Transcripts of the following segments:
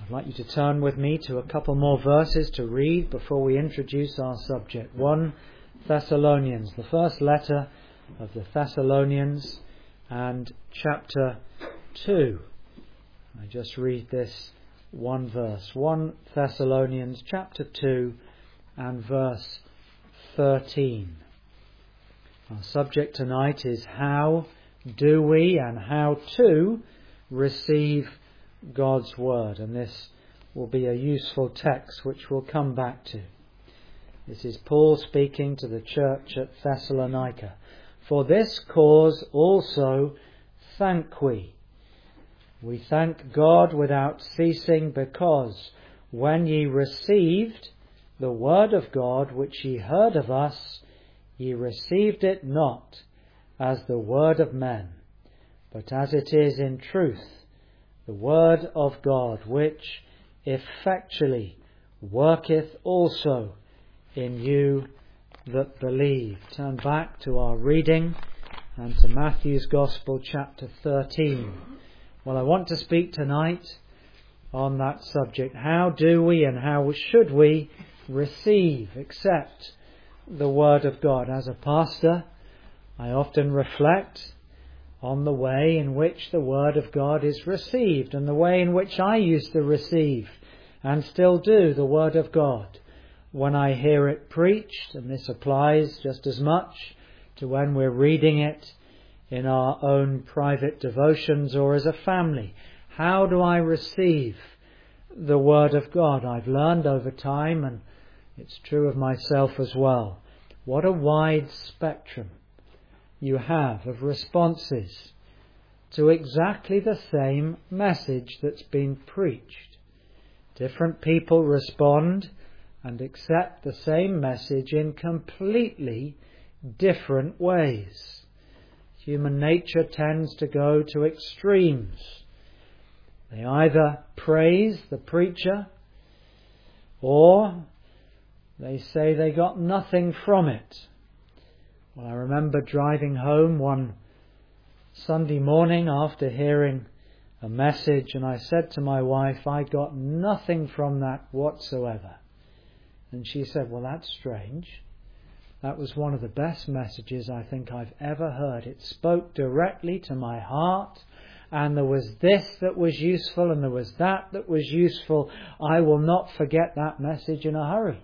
I'd like you to turn with me to a couple more verses to read before we introduce our subject. 1 Thessalonians, the first letter of the Thessalonians, and chapter 2. I just read this one verse. 1 Thessalonians chapter 2 and verse 13. Our subject tonight is how do we and how to receive God's Word. And this will be a useful text which we'll come back to. This is Paul speaking to the church at Thessalonica. For this cause also thank we. We thank God without ceasing, because when ye received the word of God which ye heard of us, ye received it not as the word of men, but as it is in truth, the word of God, which effectually worketh also in you that believe. Turn back to our reading and to Matthew's Gospel, chapter 13. Well, I want to speak tonight on that subject. How do we and how should we accept the Word of God? As a pastor, I often reflect on the way in which the Word of God is received and the way in which I used to receive and still do the Word of God when I hear it preached, and this applies just as much to when we're reading it in our own private devotions or as a family. How do I receive the Word of God? I've learned over time, and it's true of myself as well, what a wide spectrum you have of responses to exactly the same message that's been preached. Different people respond and accept the same message in completely different ways. Human nature tends to go to extremes. They either praise the preacher or they say they got nothing from it. Well, I remember driving home one Sunday morning after hearing a message, and I said to my wife, I got nothing from that whatsoever. And she said, well, that's strange. That was one of the best messages I think I've ever heard. It spoke directly to my heart, and there was this that was useful, and there was that was useful. I will not forget that message in a hurry.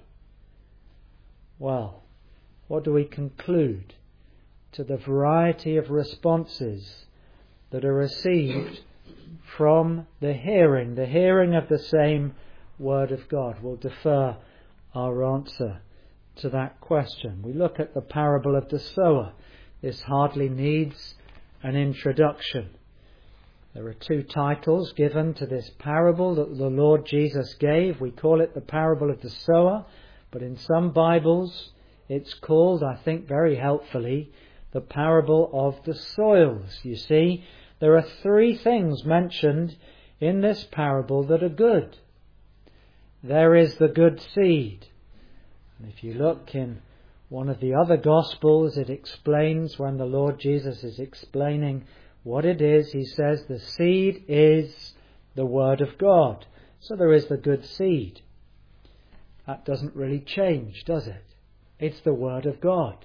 Well, what do we conclude to the variety of responses that are received from the hearing of the same Word of God? We'll defer our answer to that question. We look at the parable of the sower. This hardly needs an introduction. There are two titles given to this parable that the Lord Jesus gave. We call it the parable of the sower, but in some Bibles it's called, I think very helpfully, the parable of the soils. You see, there are three things mentioned in this parable that are good. There is the good seed. And if you look in one of the other Gospels, it explains, when the Lord Jesus is explaining what it is, he says the seed is the Word of God. So there is the good seed. That doesn't really change, does it? It's the Word of God.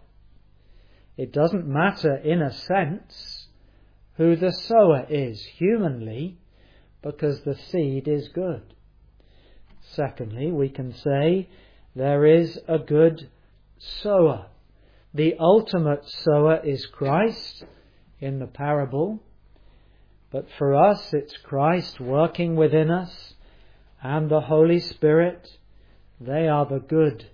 It doesn't matter, in a sense, who the sower is humanly, because the seed is good. Secondly, we can say there is a good sower. The ultimate sower is Christ in the parable, but for us it's Christ working within us and the Holy Spirit. They are the good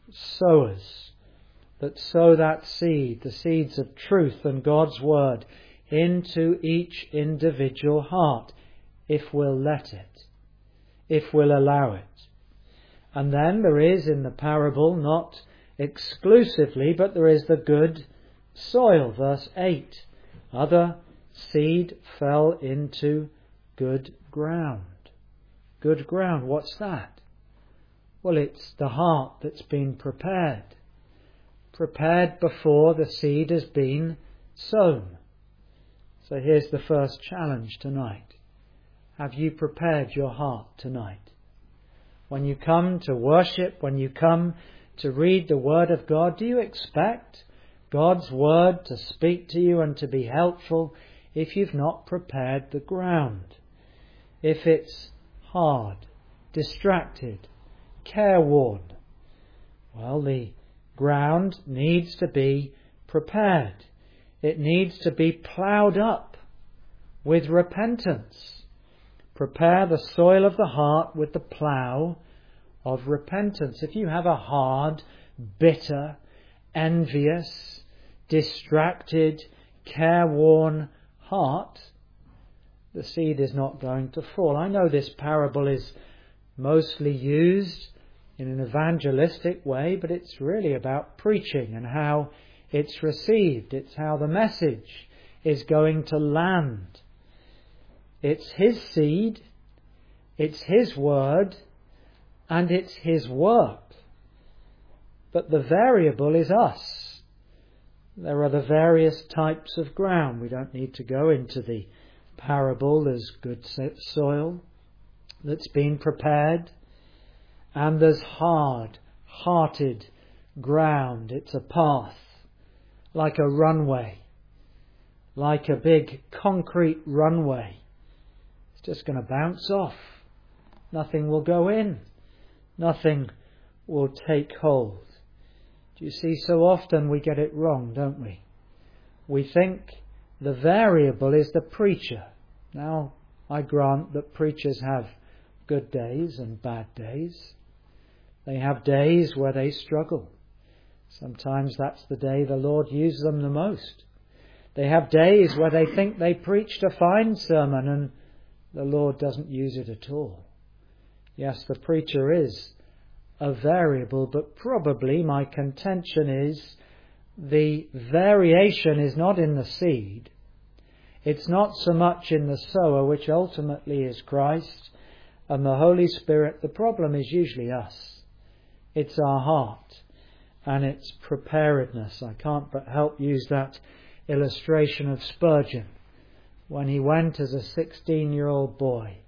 sowers that sow that seed, the seeds of truth and God's Word, into each individual heart, if we'll let it, if we'll allow it. And then there is in the parable, not exclusively, but there is the good soil, verse 8. Other seed fell into good ground. Good ground, what's that? Well, it's the heart that's been prepared before the seed has been sown. So here's the first challenge tonight. have you prepared your heart tonight? When you come to worship, when you come to read the Word of God, do you expect God's Word to speak to you and to be helpful if you've not prepared the ground? If it's hard, distracted, careworn, well, the ground needs to be prepared. It needs to be ploughed up with repentance. Prepare the soil of the heart with the plough of repentance. If you have a hard, bitter, envious, distracted, careworn heart, the seed is not going to fall. I know this parable is mostly used in an evangelistic way, but it's really about preaching and how it's received. It's how the message is going to land. It's His seed, it's His word, and it's His work. But the variable is us. There are the various types of ground. We don't need to go into the parable. There's good soil that's been prepared, and there's hard-hearted ground. It's a path, like a runway, like a big concrete runway. It's just going to bounce off. Nothing will go in. Nothing will take hold. Do you see, so often we get it wrong, don't we? We think the variable is the preacher. Now, I grant that preachers have good days and bad days. They have days where they struggle. Sometimes that's the day the Lord uses them the most. They have days where they think they preached a fine sermon and the Lord doesn't use it at all. Yes, the preacher is a variable, but probably my contention is the variation is not in the seed. It's not so much in the sower, which ultimately is Christ and the Holy Spirit. The problem is usually us. It's our heart and its preparedness. I can't but help use that illustration of Spurgeon when he went as a 16-year-old boy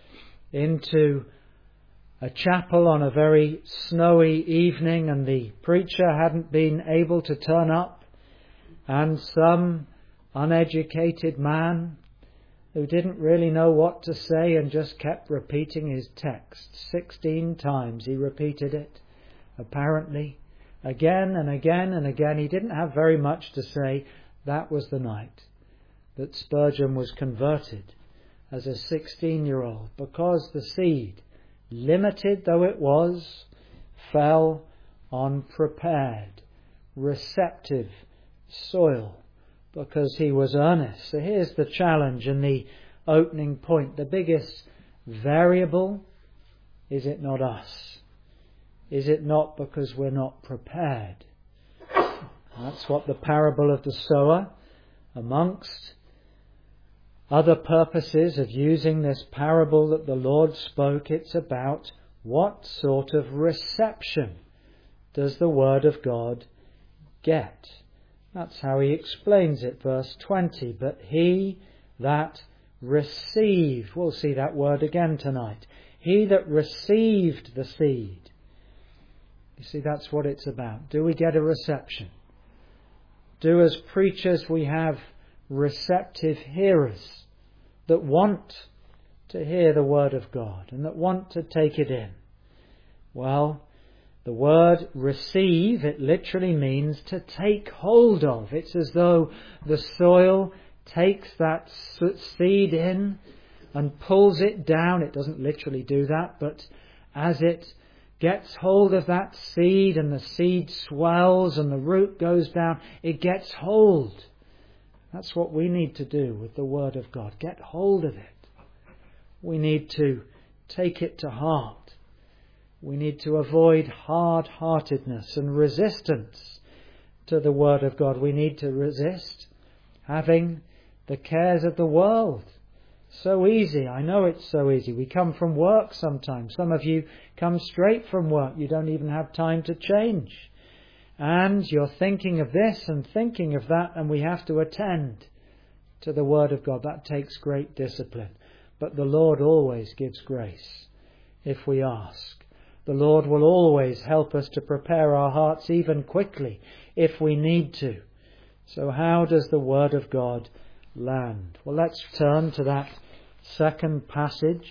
into a chapel on a very snowy evening, and the preacher hadn't been able to turn up, and some uneducated man who didn't really know what to say and just kept repeating his text. 16 times he repeated it, apparently, again and again and again. He didn't have very much to say. That was the night that Spurgeon was converted as a 16-year-old, because the seed, limited though it was, fell on prepared, receptive soil, because he was earnest. So here's the challenge and the opening point. The biggest variable, is it not us? Is it not because we're not prepared? That's what the parable of the sower, amongst other purposes of using this parable that the Lord spoke, it's about what sort of reception does the Word of God get. That's how he explains it, verse 20. But he that received, we'll see that word again tonight, he that received the seed. You see, that's what it's about. Do we get a reception? Do as preachers we have receptive hearers that want to hear the Word of God and that want to take it in? Well, the word receive, it literally means to take hold of. It's as though the soil takes that seed in and pulls it down. It doesn't literally do that, but as it gets hold of that seed and the seed swells and the root goes down, it gets hold. That's what we need to do with the Word of God. Get hold of it. We need to take it to heart. We need to avoid hard-heartedness and resistance to the Word of God. We need to resist having the cares of the world. So easy. I know it's so easy. We come from work sometimes. Some of you come straight from work. You don't even have time to change. And you're thinking of this and thinking of that, and we have to attend to the Word of God. That takes great discipline. But the Lord always gives grace if we ask. The Lord will always help us to prepare our hearts even quickly if we need to. So how does the Word of God land? Well, let's turn to that second passage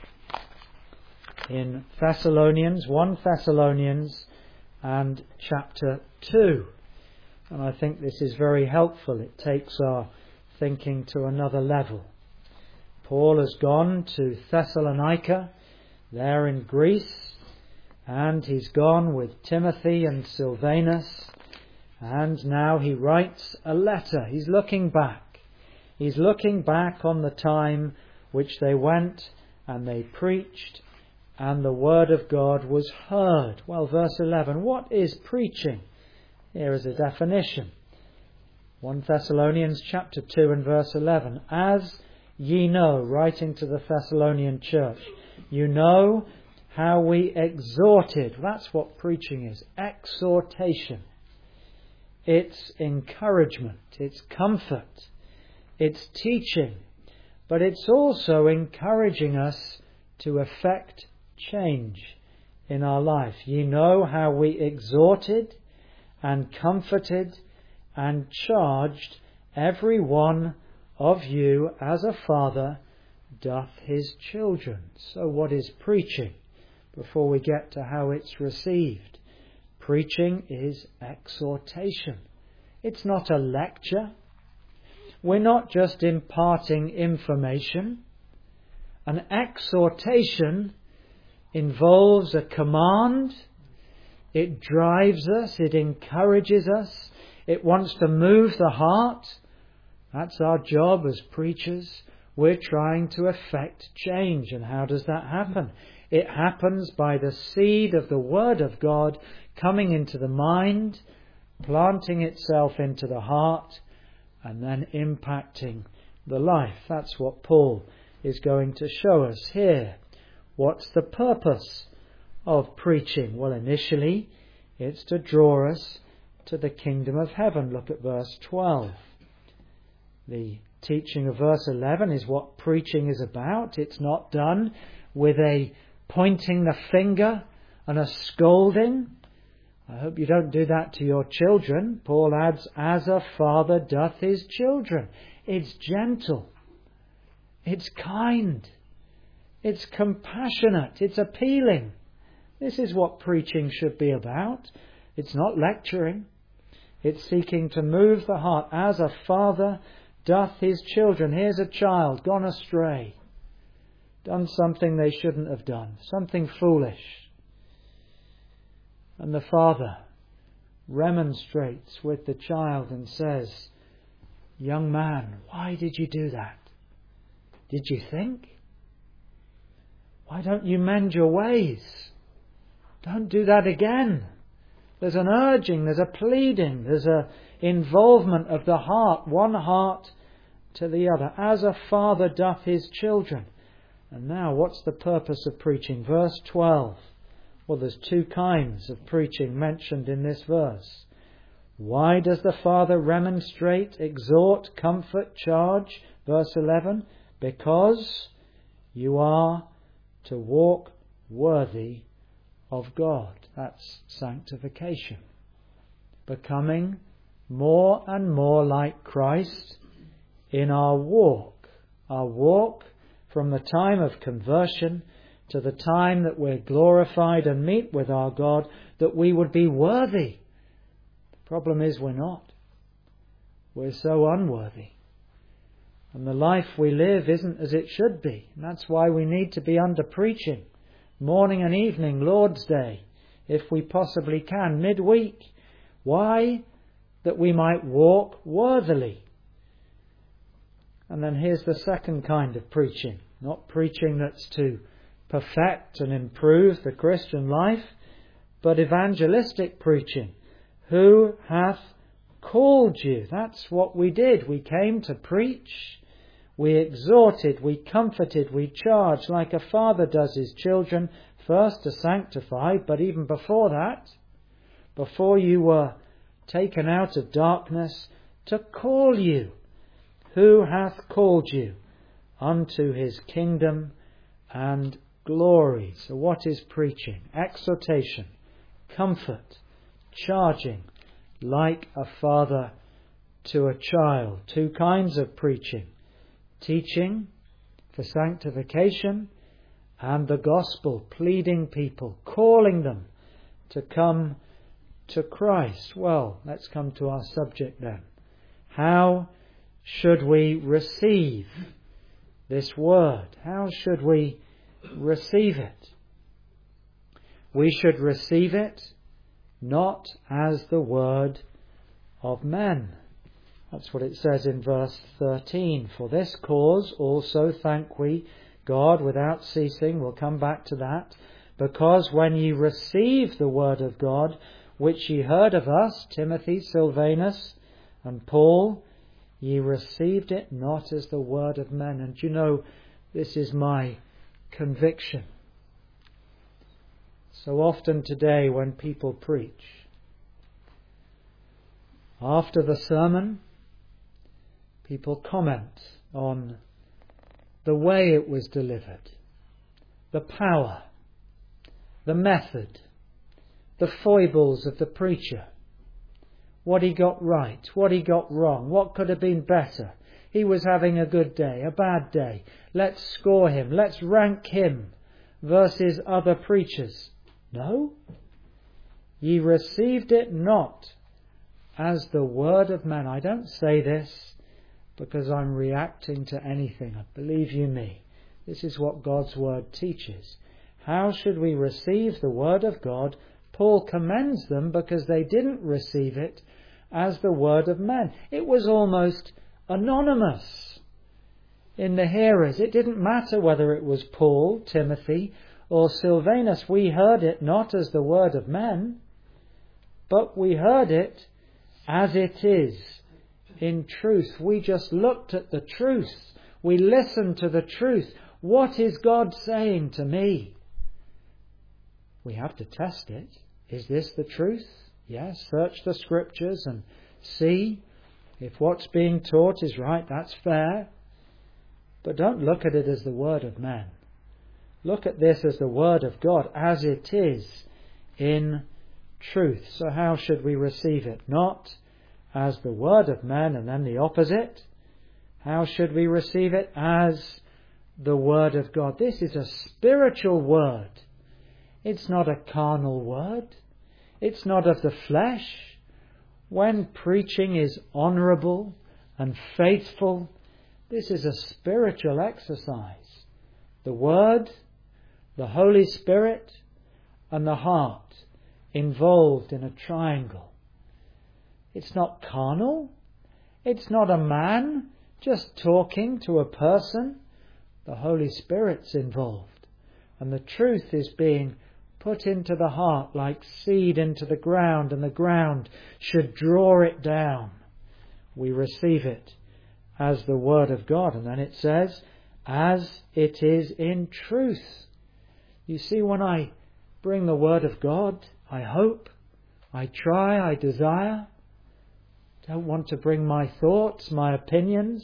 in Thessalonians, 1 Thessalonians and chapter 2. And I think this is very helpful. It takes our thinking to another level. Paul has gone to Thessalonica, there in Greece, and he's gone with Timothy and Silvanus, and now he writes a letter. He's looking back. He's looking back on the time which they went and they preached and the word of God was heard. Well, verse 11, what is preaching? Here is a definition. 1 Thessalonians chapter 2 and verse 11. As ye know, writing to the Thessalonian church, you know how we exhorted. That's what preaching is. Exhortation. It's encouragement. It's comfort. It's teaching. But it's also encouraging us to effect change in our life. Ye know how we exhorted and comforted and charged every one of you as a father doth his children. So what is preaching? Before we get to how it's received. Preaching is exhortation. It's not a lecture. We're not just imparting information. An exhortation involves a command. It drives us. It encourages us. It wants to move the heart. That's our job as preachers. We're trying to effect change. And how does that happen? It happens by the seed of the Word of God coming into the mind, planting itself into the heart, and then impacting the life. That's what Paul is going to show us here. What's the purpose of preaching? Well, initially, it's to draw us to the kingdom of heaven. Look at verse 12. The teaching of verse 11 is what preaching is about. It's not done with a pointing the finger and a scolding. I hope you don't do that to your children. Paul adds, as a father doth his children. It's gentle. It's kind. It's compassionate. It's appealing. This is what preaching should be about. It's not lecturing. It's seeking to move the heart. As a father doth his children. Here's a child gone astray. Done something they shouldn't have done. Something foolish. And the father remonstrates with the child and says, young man, why did you do that? Did you think? Why don't you mend your ways? Don't do that again. There's an urging, there's a pleading, there's an involvement of the heart, one heart to the other. As a father doth his children. And now, what's the purpose of preaching? Verse 12. Well, there's two kinds of preaching mentioned in this verse. Why does the Father remonstrate, exhort, comfort, charge? Verse 11. Because you are to walk worthy of God. That's sanctification. Becoming more and more like Christ in our walk. Our walk from the time of conversion to the time that we're glorified and meet with our God, that we would be worthy. The problem is we're not. We're so unworthy. And the life we live isn't as it should be. And that's why we need to be under preaching. Morning and evening, Lord's Day, if we possibly can, midweek. Why? That we might walk worthily. And then here's the second kind of preaching. Not preaching that's to perfect and improve the Christian life, but evangelistic preaching. Who hath called you? That's what we did. We came to preach. We exhorted, we comforted, we charged like a father does his children, first to sanctify, but even before that, before you were taken out of darkness, to call you. Who hath called you? unto his kingdom and glory. So what is preaching? Exhortation, comfort, charging, like a father to a child. Two kinds of preaching. Teaching for sanctification, and the gospel, pleading people, calling them to come to Christ. Well, let's come to our subject then. How should we receive this word? How should we receive it? We should receive it not as the word of men. That's what it says in verse 13. For this cause also thank we God without ceasing. We'll come back to that. Because when ye received the word of God, which ye heard of us, Timothy, Silvanus, and Paul, ye received it not as the word of men. And you know, this is my conviction. So often today when people preach, after the sermon, people comment on the way it was delivered, the power, the method, the foibles of the preacher, what he got right, what he got wrong, what could have been better. He was having a good day, a bad day. Let's score him, let's rank him versus other preachers. No, ye received it not as the word of man. I don't say this because I'm reacting to anything. Believe you me, this is what God's word teaches. How should we receive the word of God? Paul commends them because they didn't receive it as the word of men. It was almost anonymous in the hearers. It didn't matter whether it was Paul, Timothy, or Silvanus. We heard it not as the word of men, but we heard it as it is in truth. We just looked at the truth. We listened to the truth. What is God saying to me? We have to test it. Is this the truth? Yes, search the scriptures and see if what's being taught is right. That's fair. But don't look at it as the word of man. Look at this as the word of God, as it is in truth. So how should we receive it? Not as the word of man, and then the opposite. How should we receive it? As the word of God. This is a spiritual word. It's not a carnal word. It's not of the flesh. When preaching is honourable and faithful, this is a spiritual exercise. The Word, the Holy Spirit, and the heart involved in a triangle. It's not carnal. It's not a man just talking to a person. The Holy Spirit's involved. And the truth is being put into the heart like seed into the ground, and the ground should draw it down. We receive it as the word of God. And then it says, as it is in truth. You see, when I bring the word of God, I hope, I try, I desire. Don't want to bring my thoughts, my opinions.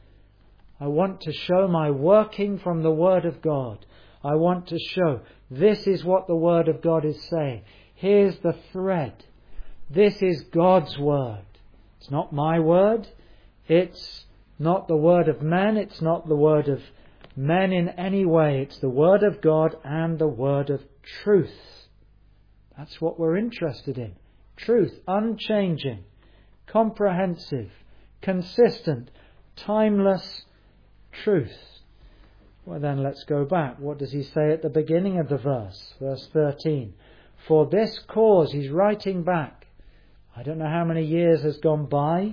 I want to show my working from the word of God. I want to show this is what the word of God is saying. Here's the thread. This is God's word. It's not my word. It's not the word of men. It's not the word of men in any way. It's the word of God and the word of truth. That's what we're interested in. Truth, unchanging, comprehensive, consistent, timeless truth. Well then, let's go back. What does he say at the beginning of the verse? Verse 13. For this cause, he's writing back. I don't know how many years has gone by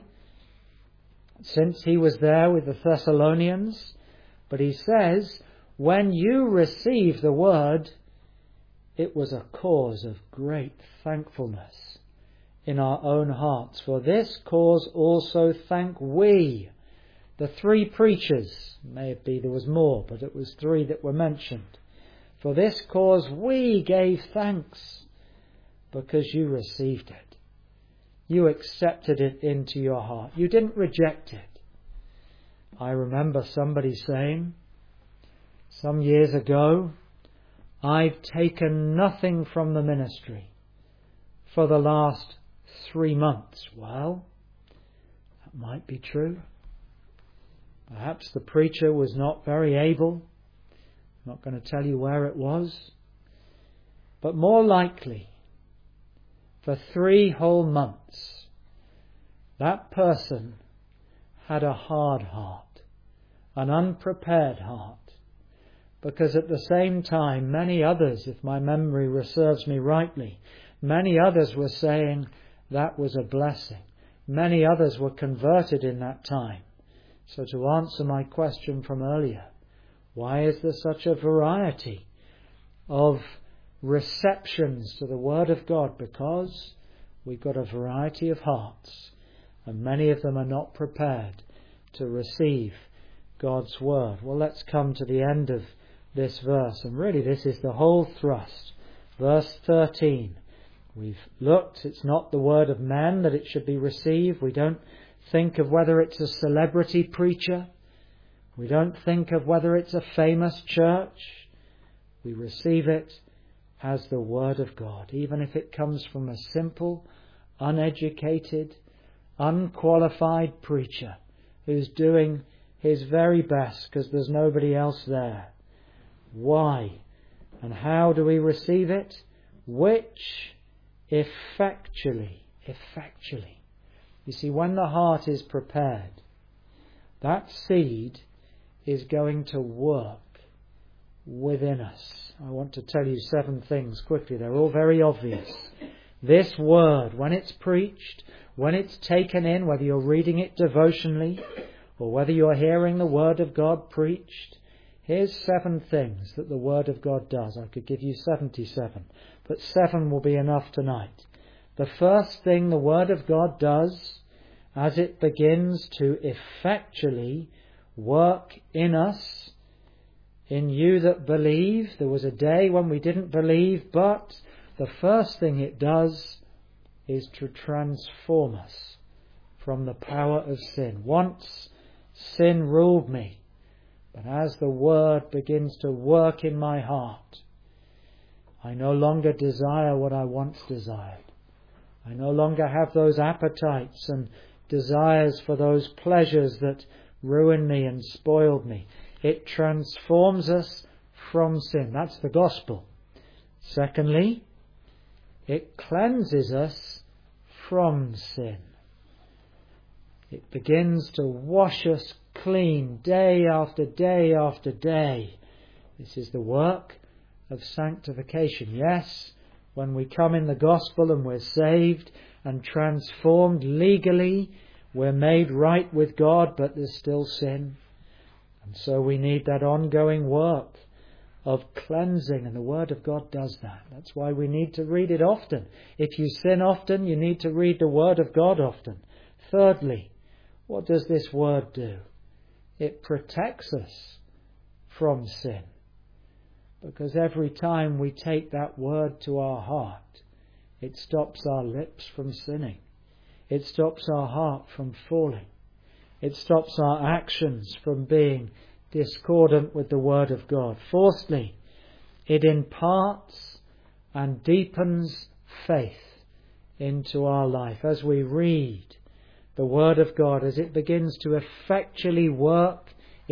since he was there with the Thessalonians. But he says, when you received the word, it was a cause of great thankfulness in our own hearts. For this cause also thank we. The three preachers, maybe there was more, but it was three that were mentioned. For this cause we gave thanks, because you received it. You accepted it into your heart. You didn't reject it. I remember somebody saying some years ago, I've taken nothing from the ministry for the last 3 months. Well, that might be true. Perhaps the preacher was not very able. I'm not going to tell you where it was. But more likely, for 3 whole months, that person had a hard heart, an unprepared heart. Because at the same time, many others, if my memory serves me rightly, many others were saying that was a blessing. Many others were converted in that time. So to answer my question from earlier, why is there such a variety of receptions to the Word of God? Because we've got a variety of hearts, and many of them are not prepared to receive God's Word. Well, let's come to the end of this verse, and really this is the whole thrust. Verse 13. We've looked, it's not the word of men that it should be received. We don't think of whether it's a celebrity preacher. We don't think of whether it's a famous church. We receive it as the Word of God, even if it comes from a simple, uneducated, unqualified preacher who's doing his very best because there's nobody else there. Why? And how do we receive it? Which effectually. You see, when the heart is prepared, that seed is going to work within us. I want to tell you 7 things quickly. They're all very obvious. This word, when it's preached, when it's taken in, whether you're reading it devotionally or whether you're hearing the Word of God preached, here's 7 things that the Word of God does. I could give you 77, but 7 will be enough tonight. The first thing the Word of God does, as it begins to effectually work in us, in you that believe. There was a day when we didn't believe, but the first thing it does is to transform us from the power of sin. Once sin ruled me, but as the Word begins to work in my heart, I no longer desire what I once desired. I no longer have those appetites and desires for those pleasures that ruined me and spoiled me. It transforms us from sin. That's the gospel. Secondly, it cleanses us from sin. It begins to wash us clean day after day after day. This is the work of sanctification. Yes, when we come in the gospel and we're saved and transformed legally, we're made right with God, but there's still sin. And so we need that ongoing work of cleansing, and the Word of God does that. That's why we need to read it often. If you sin often, you need to read the Word of God often. Thirdly, what does this Word do? It protects us from sin. Because every time we take that Word to our heart, it stops our lips from sinning. It stops our heart from falling. It stops our actions from being discordant with the Word of God. Fourthly, it imparts and deepens faith into our life. As we read the Word of God, as it begins to effectively work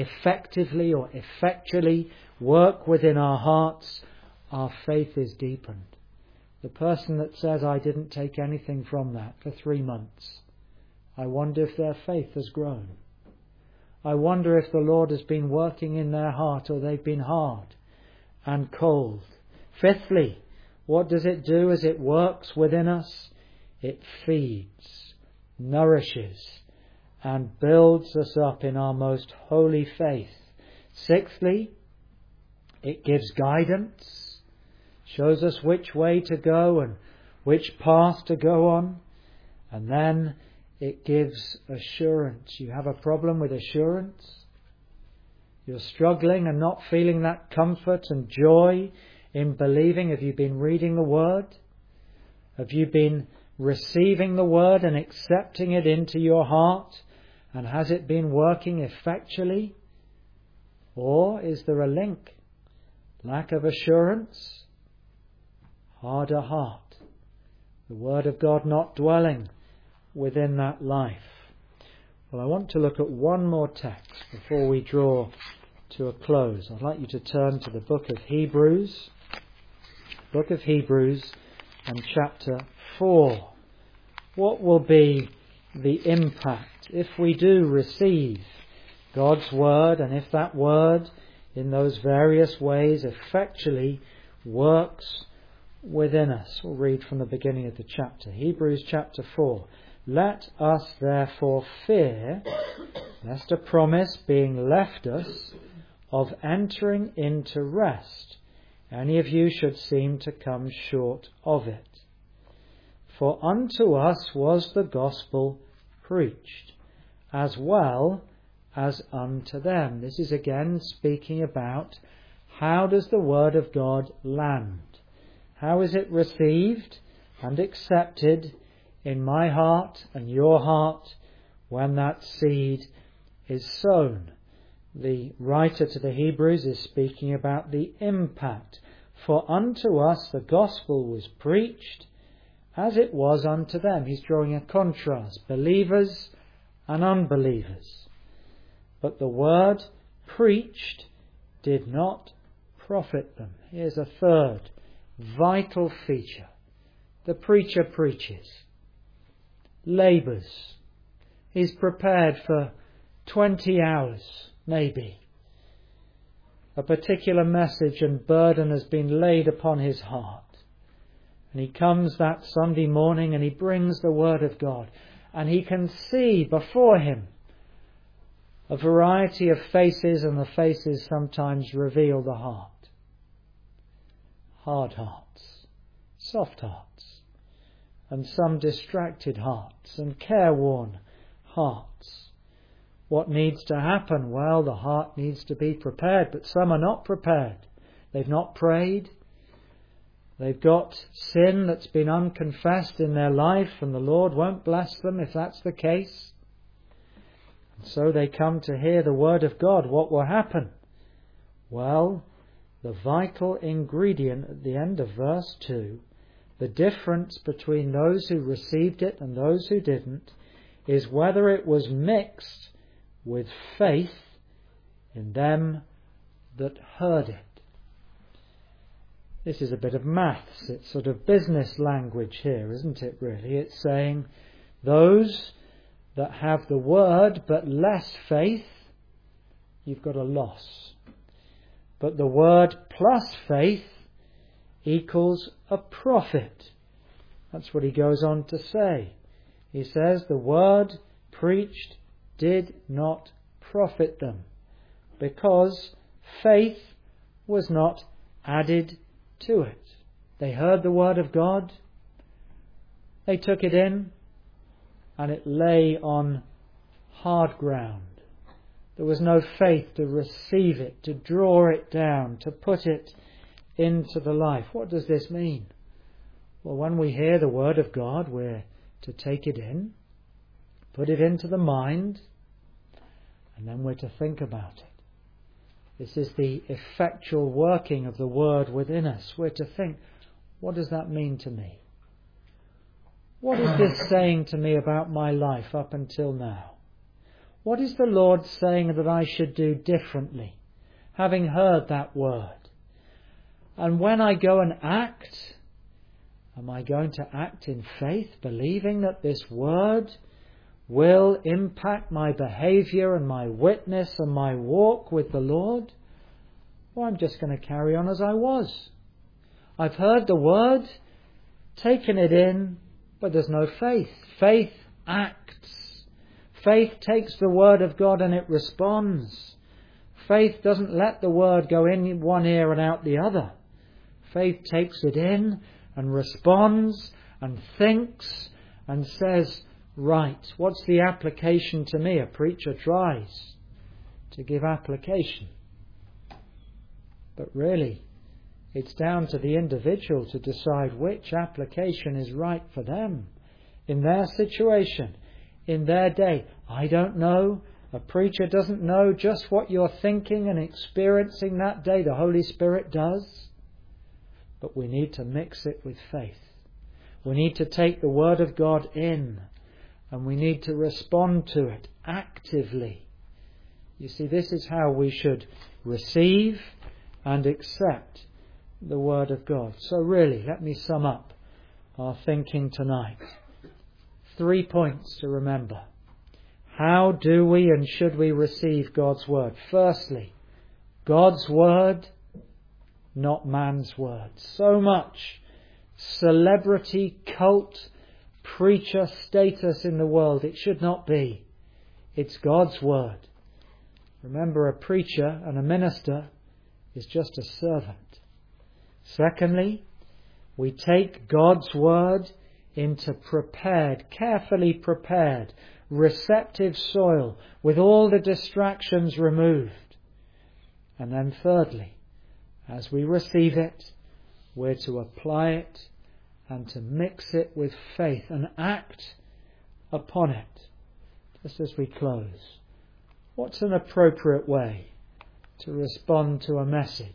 within our hearts, our faith is deepened. The person that says, I didn't take anything from that for 3 months, I wonder if their faith has grown. I wonder if the Lord has been working in their heart, or they've been hard and cold. Fifthly, what does it do as it works within us? It feeds, nourishes, and builds us up in our most holy faith. Sixthly, it gives guidance, shows us which way to go and which path to go on. And then it gives assurance. You have a problem with assurance? You're struggling and not feeling that comfort and joy in believing. Have you been reading the Word? Have you been receiving the Word and accepting it into your heart And has it been working effectually? Or is there a link? Lack of assurance? Harder heart. The Word of God not dwelling within that life. Well, I want to look at one more text before we draw to a close. I'd like you to turn to the book of Hebrews. Book of Hebrews and chapter 4. What will be the impact if we do receive God's Word, and if that Word in those various ways effectually works within us? We'll read from the beginning of the chapter. Hebrews chapter 4. Let us therefore fear, lest a promise being left us of entering into rest, any of you should seem to come short of it. For unto us was the gospel preached, as well as unto them. This is again speaking about how does the Word of God land? How is it received and accepted in my heart and your heart when that seed is sown? The writer to the Hebrews is speaking about the impact. For unto us the gospel was preached as it was unto them. He's drawing a contrast, believers and unbelievers. But the word preached did not profit them. Here's a third vital feature. The preacher preaches, labours. He's prepared for 20 hours, maybe. A particular message and burden has been laid upon his heart. And he comes that Sunday morning and he brings the Word of God. And he can see before him a variety of faces, and the faces sometimes reveal the heart. Hard hearts, soft hearts, and some distracted hearts and careworn hearts. What needs to happen? Well, the heart needs to be prepared, but some are not prepared. They've not prayed. They've got sin that's been unconfessed in their life, and the Lord won't bless them if that's the case. And so they come to hear the Word of God. What will happen? Well, the vital ingredient at the end of verse 2, the difference between those who received it and those who didn't, is whether it was mixed with faith in them that heard it. This is a bit of maths. It's sort of business language here, isn't it, really? It's saying those that have the Word but less faith, you've got a loss. But the Word plus faith equals a profit. That's what he goes on to say. He says the Word preached did not profit them because faith was not added to it. They heard the Word of God, they took it in, and it lay on hard ground. There was no faith to receive it, to draw it down, to put it into the life. What does this mean? Well, when we hear the Word of God, we're to take it in, put it into the mind, and then we're to think about it. This is the effectual working of the Word within us. We're to think, what does that mean to me? What is this saying to me about my life up until now? What is the Lord saying that I should do differently, having heard that Word? And when I go and act, am I going to act in faith, believing that this Word will impact my behaviour and my witness and my walk with the Lord? Or I'm just going to carry on as I was. I've heard the Word, taken it in, but there's no faith. Faith acts. Faith takes the Word of God and it responds. Faith doesn't let the Word go in one ear and out the other. Faith takes it in and responds and thinks and says, right, what's the application to me? A preacher tries to give application. But really, it's down to the individual to decide which application is right for them, in their situation, in their day. I don't know. A preacher doesn't know just what you're thinking and experiencing that day. The Holy Spirit does. But we need to mix it with faith. We need to take the Word of God in, and we need to respond to it actively. You see, this is how we should receive and accept the Word of God. So really, let me sum up our thinking tonight. 3 points to remember. How do we and should we receive God's Word? Firstly, God's Word, not man's word. So much celebrity, cult, preacher status in the world. It should not be. It's God's Word. Remember, a preacher and a minister is just a servant. Secondly, we take God's Word into prepared, carefully prepared, receptive soil with all the distractions removed. And then thirdly, as we receive it, we're to apply it and to mix it with faith and act upon it. Just as we close, what's an appropriate way to respond to a message?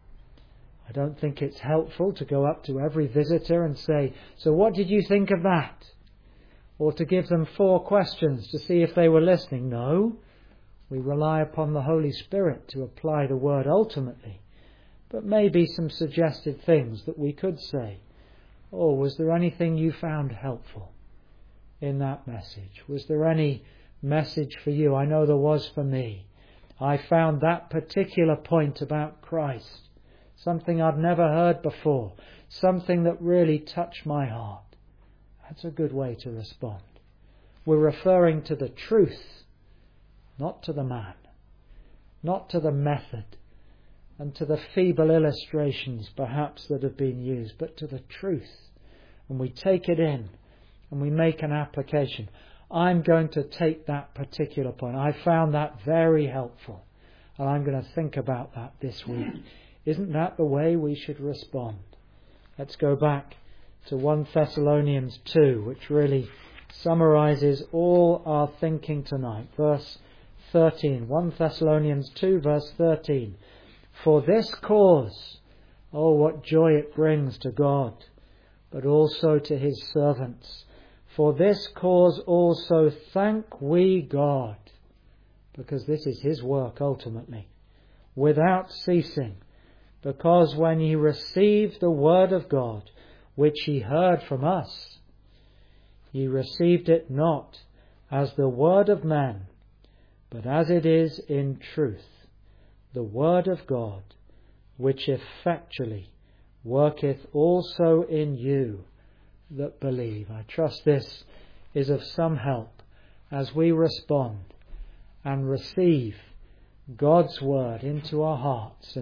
I don't think it's helpful to go up to every visitor and say, "So what did you think of that?" Or to give them 4 questions to see if they were listening. No, we rely upon the Holy Spirit to apply the Word ultimately. But maybe some suggested things that we could say. Oh, was there anything you found helpful in that message? Was there any message for you? I know there was for me. I found that particular point about Christ, something I'd never heard before, something that really touched my heart. That's a good way to respond. We're referring to the truth, not to the man, not to the method, and to the feeble illustrations perhaps that have been used, but to the truth. And we take it in and we make an application. I'm going to take that particular point. I found that very helpful, and I'm going to think about that this week. Isn't that the way we should respond? Let's go back to 1 Thessalonians 2, which really summarizes all our thinking tonight. Verse 13. 1 Thessalonians 2, verse 13. For this cause, oh, what joy it brings to God, but also to His servants. For this cause also thank we God, because this is His work ultimately, without ceasing, because when ye received the word of God, which ye heard from us, ye received it not as the word of men, but as it is in truth, the word of God, which effectually worketh also in you that believe. I trust this is of some help as we respond and receive God's word into our hearts.